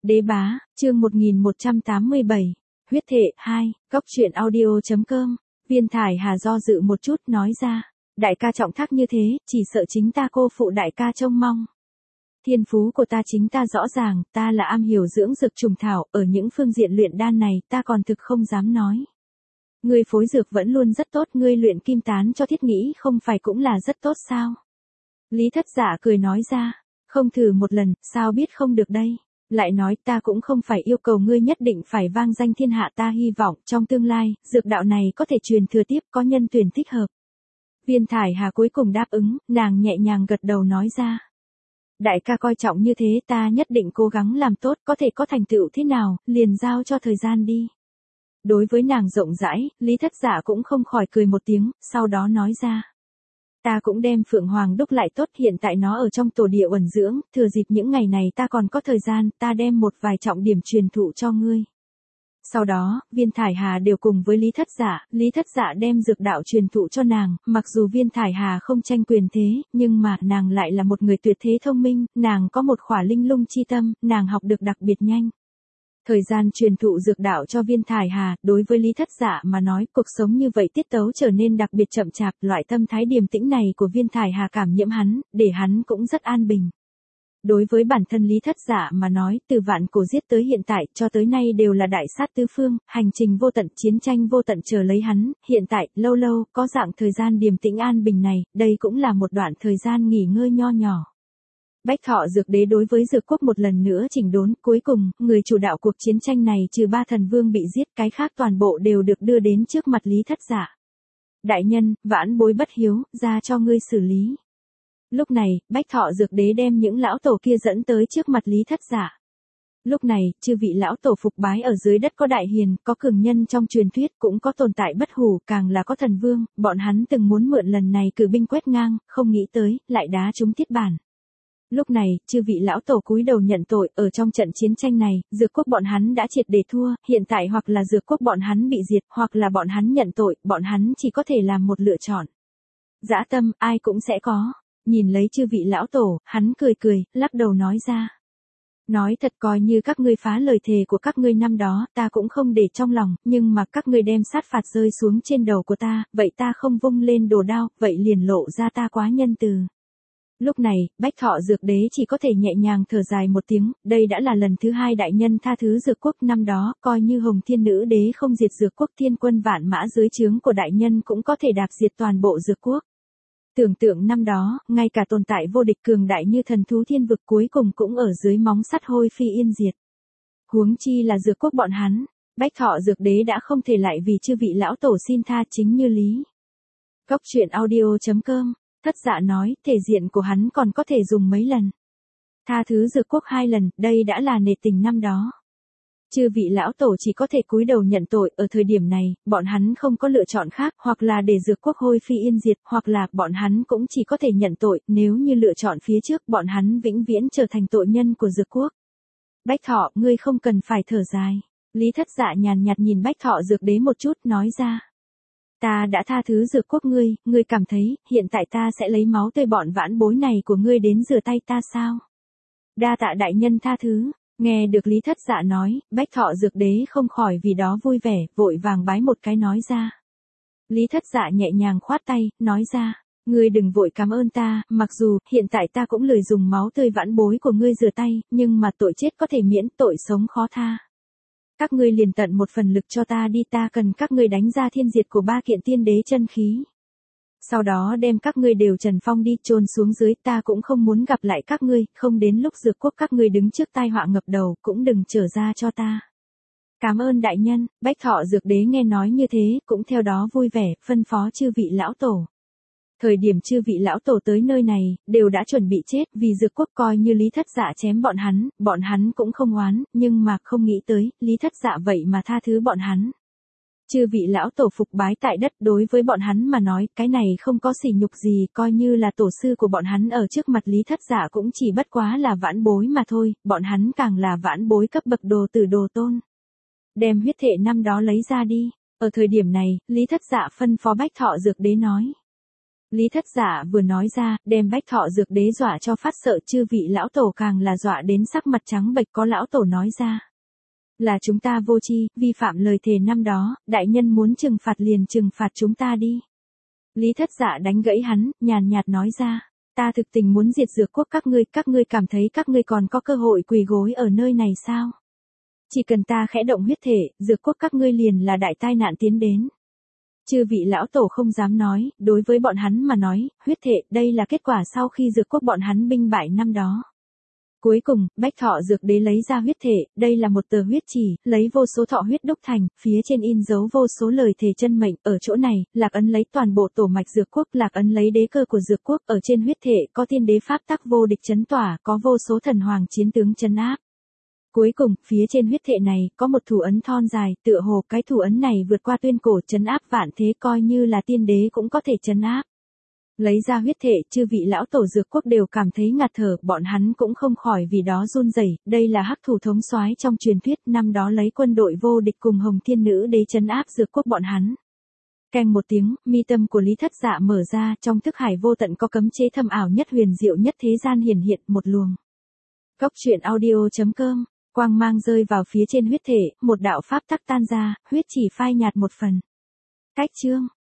Đế bá, chương 1187, huyết thể 2, cóc truyện audio.com, Viên Thải Hà do dự một chút nói ra, đại ca trọng thác như thế, chỉ sợ chính ta cô phụ đại ca trông mong. Thiên phú của ta chính ta rõ ràng, ta là am hiểu dưỡng dược trùng thảo, ở những phương diện luyện đan này ta còn thực không dám nói. Ngươi phối dược vẫn luôn rất tốt, ngươi luyện kim tán cho thiết nghĩ không phải cũng là rất tốt sao? Lý Thất Dạ cười nói ra, không thử một lần, sao biết không được đây? Lại nói ta cũng không phải yêu cầu ngươi nhất định phải vang danh thiên hạ, ta hy vọng trong tương lai, dược đạo này có thể truyền thừa tiếp, có nhân tuyển thích hợp. Viên Thải Hà cuối cùng đáp ứng, nàng nhẹ nhàng gật đầu nói ra. Đại ca coi trọng như thế, ta nhất định cố gắng làm tốt, có thể có thành tựu thế nào, liền giao cho thời gian đi. Đối với nàng rộng rãi, Lý Thất Dạ cũng không khỏi cười một tiếng, sau đó nói ra. Ta cũng đem Phượng Hoàng đúc lại tốt, hiện tại nó ở trong tổ địa uẩn dưỡng, thừa dịp những ngày này ta còn có thời gian, ta đem một vài trọng điểm truyền thụ cho ngươi. Sau đó, Viên Thải Hà đều cùng với Lý Thất Dạ đem dược đạo truyền thụ cho nàng, mặc dù Viên Thải Hà không tranh quyền thế, nhưng mà nàng lại là một người tuyệt thế thông minh, nàng có một khỏa linh lung chi tâm, nàng học được đặc biệt nhanh. Thời gian truyền thụ dược đạo cho Viên Thải Hà, đối với Lý Thất Dạ mà nói, cuộc sống như vậy tiết tấu trở nên đặc biệt chậm chạp, loại tâm thái điềm tĩnh này của Viên Thải Hà cảm nhiễm hắn, để hắn cũng rất an bình. Đối với bản thân Lý Thất Dạ mà nói, từ vạn cổ giết tới hiện tại, cho tới nay đều là đại sát tứ phương, hành trình vô tận, chiến tranh vô tận chờ lấy hắn, hiện tại, lâu lâu, có dạng thời gian điềm tĩnh an bình này, đây cũng là một đoạn thời gian nghỉ ngơi nho nhỏ. Bách Thọ Dược Đế đối với Dược Quốc một lần nữa chỉnh đốn, cuối cùng, người chủ đạo cuộc chiến tranh này trừ 3 thần vương bị giết, cái khác toàn bộ đều được đưa đến trước mặt Lý Thất Dạ. Đại nhân, vãn bối bất hiếu, ra cho ngươi xử lý. Lúc này, Bách Thọ Dược Đế đem những lão tổ kia dẫn tới trước mặt Lý Thất Dạ. Lúc này, chư vị lão tổ phục bái ở dưới đất có đại hiền, có cường nhân trong truyền thuyết, cũng có tồn tại bất hủ, càng là có thần vương, bọn hắn từng muốn mượn lần này cử binh quét ngang, không nghĩ tới, lại đá trúng thiết bản. Lúc này, chư vị lão tổ cúi đầu nhận tội, ở trong trận chiến tranh này, Dược Quốc bọn hắn đã triệt để thua, hiện tại hoặc là Dược Quốc bọn hắn bị diệt, hoặc là bọn hắn nhận tội, bọn hắn chỉ có thể làm một lựa chọn. Dã tâm, ai cũng sẽ có. Nhìn lấy chư vị lão tổ, hắn cười cười, lắc đầu nói ra. Nói thật, coi như các ngươi phá lời thề của các ngươi năm đó, ta cũng không để trong lòng, nhưng mà các ngươi đem sát phạt rơi xuống trên đầu của ta, vậy ta không vung lên đồ đao, vậy liền lộ ra ta quá nhân từ. Lúc này, Bách Thọ Dược Đế chỉ có thể nhẹ nhàng thở dài một tiếng, đây đã là lần thứ 2 đại nhân tha thứ Dược Quốc, năm đó, coi như Hồng Thiên Nữ Đế không diệt Dược Quốc, thiên quân vạn mã dưới trướng của đại nhân cũng có thể đạp diệt toàn bộ Dược Quốc. Tưởng tượng năm đó, ngay cả tồn tại vô địch cường đại như thần thú thiên vực cuối cùng cũng ở dưới móng sắt hôi phi yên diệt. Huống chi là Dược Quốc bọn hắn, Bách Thọ Dược Đế đã không thể lại vì chư vị lão tổ xin tha, chính như lý. Cóc truyện audio.com, Thất Dạ nói, thể diện của hắn còn có thể dùng mấy lần. Tha thứ Dược Quốc 2 lần, đây đã là nể tình năm đó. Chư vị lão tổ chỉ có thể cúi đầu nhận tội, ở thời điểm này, bọn hắn không có lựa chọn khác, hoặc là để Dược Quốc hôi phi yên diệt, hoặc là bọn hắn cũng chỉ có thể nhận tội, nếu như lựa chọn phía trước, bọn hắn vĩnh viễn trở thành tội nhân của Dược Quốc. Bách Thọ, ngươi không cần phải thở dài. Lý Thất Dạ nhàn nhạt nhìn Bách Thọ Dược Đế một chút, nói ra. Ta đã tha thứ Dược Quốc ngươi cảm thấy, hiện tại ta sẽ lấy máu tươi bọn vãn bối này của ngươi đến rửa tay ta sao? Đa tạ đại nhân tha thứ. Nghe được Lý Thất Dạ nói, Bách Thọ Dược Đế không khỏi vì đó vui vẻ, vội vàng bái một cái nói ra. Lý Thất Dạ nhẹ nhàng khoát tay, nói ra, ngươi đừng vội cảm ơn ta, mặc dù, hiện tại ta cũng lười dùng máu tươi vãn bối của ngươi rửa tay, nhưng mà tội chết có thể miễn, tội sống khó tha. Các ngươi liền tận một phần lực cho ta đi, ta cần các ngươi đánh ra thiên diệt của 3 kiện tiên đế chân khí. Sau đó đem các ngươi đều trần phong đi, chôn xuống dưới, ta cũng không muốn gặp lại các ngươi, không đến lúc Dược Quốc các ngươi đứng trước tai họa ngập đầu, cũng đừng trở ra cho ta. Cảm ơn đại nhân. Bách Thọ Dược Đế nghe nói như thế, cũng theo đó vui vẻ, phân phó chư vị lão tổ. Thời điểm chư vị lão tổ tới nơi này, đều đã chuẩn bị chết, vì Dược Quốc coi như Lý Thất Dạ chém bọn hắn cũng không oán, nhưng mà không nghĩ tới, Lý Thất Dạ vậy mà tha thứ bọn hắn. Chư vị lão tổ phục bái tại đất, đối với bọn hắn mà nói, cái này không có sỉ nhục gì, coi như là tổ sư của bọn hắn ở trước mặt Lý Thất Dạ cũng chỉ bất quá là vãn bối mà thôi, bọn hắn càng là vãn bối cấp bậc đồ tử đồ tôn. Đem huyết thể năm đó lấy ra đi. Ở thời điểm này, Lý Thất Dạ phân phó Bách Thọ Dược Đế nói. Lý Thất Dạ vừa nói ra, đem Bách Thọ Dược Đế dọa cho phát sợ, chư vị lão tổ càng là dọa đến sắc mặt trắng bệch. Có lão tổ nói ra, là chúng ta vô tri, vi phạm lời thề năm đó, đại nhân muốn trừng phạt liền trừng phạt chúng ta đi. Lý Thất Dạ đánh gãy hắn, nhàn nhạt nói ra, ta thực tình muốn diệt dược quốc các ngươi cảm thấy các ngươi còn có cơ hội quỳ gối ở nơi này sao? Chỉ cần ta khẽ động huyết thể, dược quốc các ngươi liền là đại tai nạn tiến đến. Chư vị lão tổ không dám nói, đối với bọn hắn mà nói, huyết thể, đây là kết quả sau khi dược quốc bọn hắn binh bại năm đó. Cuối cùng, Bách Thọ Dược Đế lấy ra huyết thể, đây là một tờ huyết chỉ, lấy vô số thọ huyết đúc thành, phía trên in dấu vô số lời thề chân mệnh, ở chỗ này, Lạc Ấn lấy toàn bộ tổ mạch dược quốc, Lạc Ấn lấy đế cơ của dược quốc, ở trên huyết thể, có tiên đế pháp tắc vô địch chấn tỏa, có vô số thần hoàng chiến tướng chấn áp. Cuối cùng, phía trên huyết thể này, có một thủ ấn thon dài, tựa hồ cái thủ ấn này vượt qua tuyên cổ chấn áp vạn thế, coi như là tiên đế cũng có thể chấn áp. Lấy ra huyết thể, chư vị lão tổ dược quốc đều cảm thấy ngạt thở, bọn hắn cũng không khỏi vì đó run rẩy. Đây là hắc thủ thống soái trong truyền thuyết, năm đó lấy quân đội vô địch cùng Hồng Thiên Nữ Đế trấn áp dược quốc bọn hắn. Keng một tiếng, mi tâm của Lý Thất Dạ mở ra, trong thức hải vô tận có cấm chế thâm ảo nhất huyền diệu nhất thế gian hiển hiện một luồng. Cốc truyện audio.com, quang mang rơi vào phía trên huyết thể, một đạo pháp tắc tan ra, huyết chỉ phai nhạt một phần. Cách chương